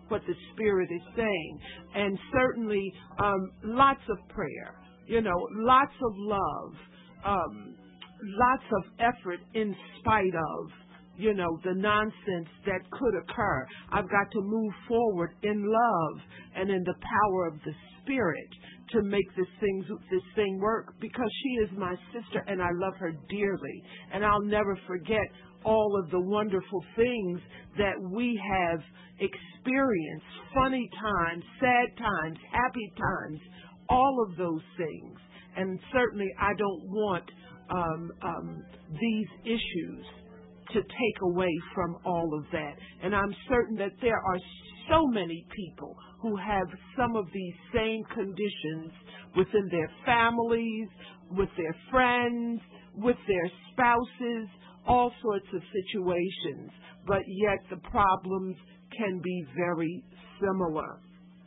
what the Spirit is saying. And certainly lots of prayer, lots of love, lots of effort in spite of, the nonsense that could occur. I've got to move forward in love and in the power of the Spirit to make this thing work, because she is my sister and I love her dearly. And I'll never forget all of the wonderful things that we have experienced, funny times, sad times, happy times, all of those things. And certainly I don't want these issues to take away from all of that. And I'm certain that there are so many people who have some of these same conditions within their families, with their friends, with their spouses, all sorts of situations, but yet the problems can be very similar.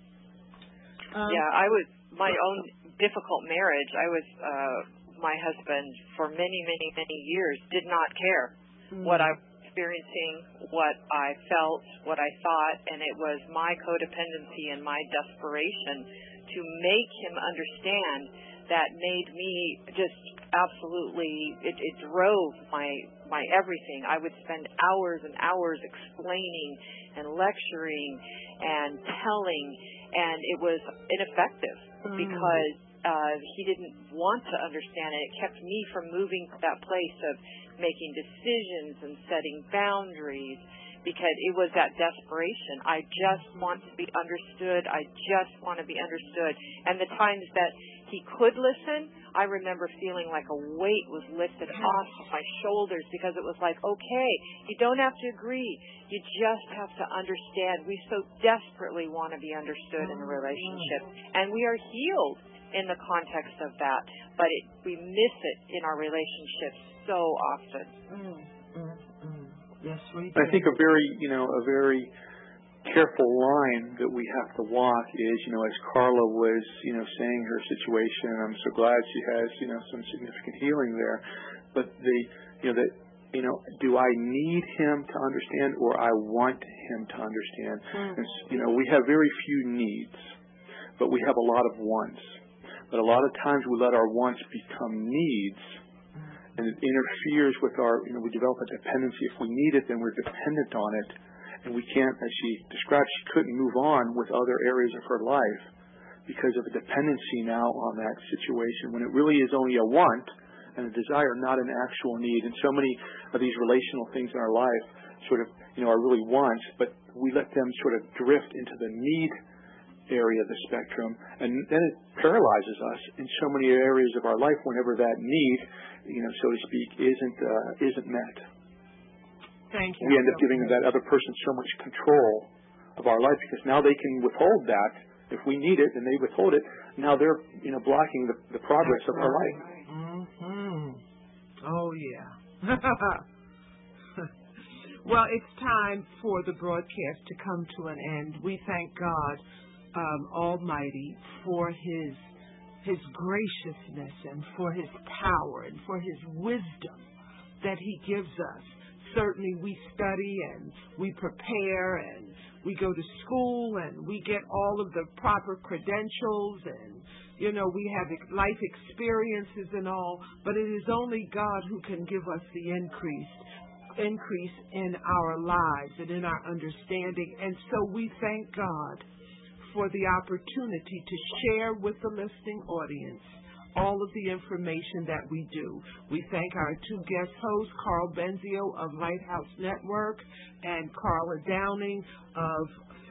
My own difficult marriage, my husband for many, many, many years did not care what I was experiencing, what I felt, what I thought, and it was my codependency and my desperation to make him understand that made me just absolutely, it drove my everything. I would spend hours and hours explaining and lecturing and telling, and it was ineffective because he didn't want to understand it. It kept me from moving to that place of making decisions and setting boundaries, because it was that desperation. I just want to be understood. I just want to be understood. And the times that he could listen, I remember feeling like a weight was lifted off my shoulders, because it was like, okay, you don't have to agree. You just have to understand. We so desperately want to be understood in a relationship, and we are healed in the context of that, but we miss it in our relationships so often. Yes, we do. I think a very careful line that we have to walk is, as Carla was, saying her situation, I'm so glad she has, some significant healing there, but do I need him to understand, or I want him to understand? And, we have very few needs, but we have a lot of wants. But a lot of times we let our wants become needs, and it interferes with we develop a dependency. If we need it, then we're dependent on it, and we can't, as she described, she couldn't move on with other areas of her life because of a dependency now on that situation, when it really is only a want and a desire, not an actual need. And so many of these relational things in our life sort of, are really wants, but we let them sort of drift into the need area of the spectrum, and then it paralyzes us in so many areas of our life whenever that need, so to speak, isn't met. Thank you. We end up giving that other person so much control of our life, because now they can withhold that. If we need it and they withhold it, now they're blocking the progress of our life. Oh yeah. Well, it's time for the broadcast to come to an end. We thank God Almighty for His graciousness and for His power and for His wisdom that He gives us. Certainly we study and we prepare and we go to school and we get all of the proper credentials and, we have life experiences and all, but it is only God who can give us the increase in our lives and in our understanding. And so we thank God for the opportunity to share with the listening audience all of the information that we do. We thank our two guest hosts, Carl Benzio of Lighthouse Network and Carla Downing of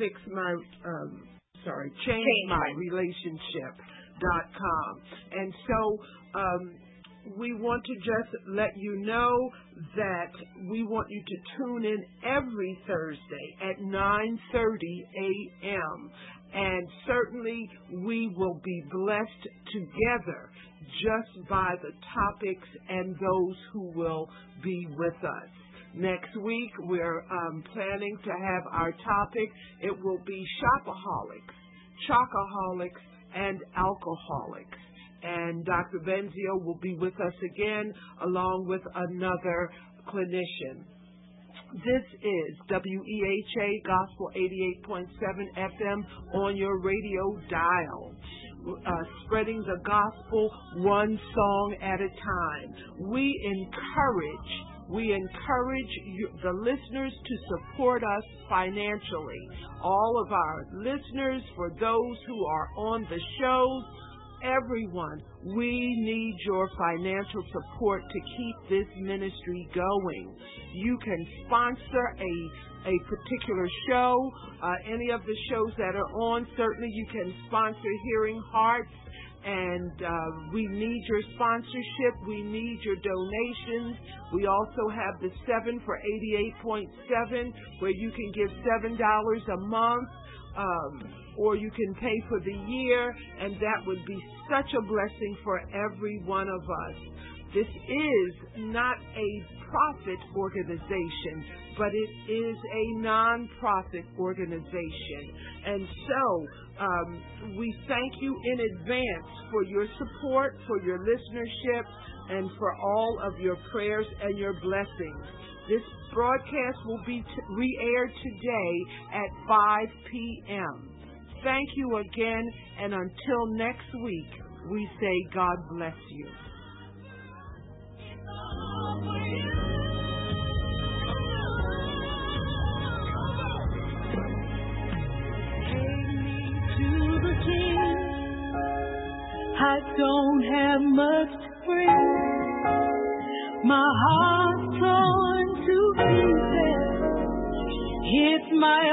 ChangeMyRelationship.com. And so we want to just let you know that we want you to tune in every Thursday at 9:30 a.m. And certainly we will be blessed together just by the topics and those who will be with us. Next week, we're planning to have our topic. It will be shopaholics, chocoholics, and alcoholics. And Dr. Benzio will be with us again, along with another clinician. This is WEHA Gospel 88.7 FM on your radio dial. Spreading the gospel one song at a time. We encourage the listeners to support us financially. All of our listeners, for those who are on the shows, everyone, we need your financial support to keep this ministry going. You can sponsor a particular show, any of the shows that are on. Certainly you can sponsor Hearing Hearts, and we need your sponsorship. We need your donations. We also have the 7 for 88.7, where you can give $7 a month, or you can pay for the year, and that would be such a blessing for every one of us. This is not a profit organization, but it is a non-profit organization. And so we thank you in advance for your support, for your listenership, and for all of your prayers and your blessings. This broadcast will be re-aired today at 5 p.m. Thank you again, and until next week, we say God bless you. I don't have much to bring. My heart's torn to pieces. It's my